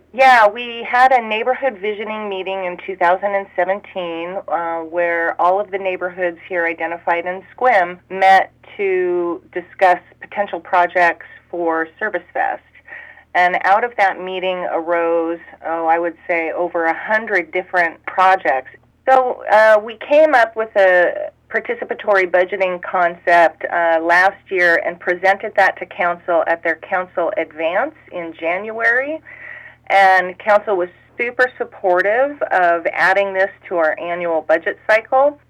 Yeah, we had a neighborhood visioning meeting in 2017 where all of the neighborhoods here identified in SQUIM met to discuss potential projects for Service Fest. And out of that meeting arose, I would say over 100 different projects. So we came up with a participatory budgeting concept last year and presented that to council at their council advance in January. And council was super supportive of adding this to our annual budget cycle.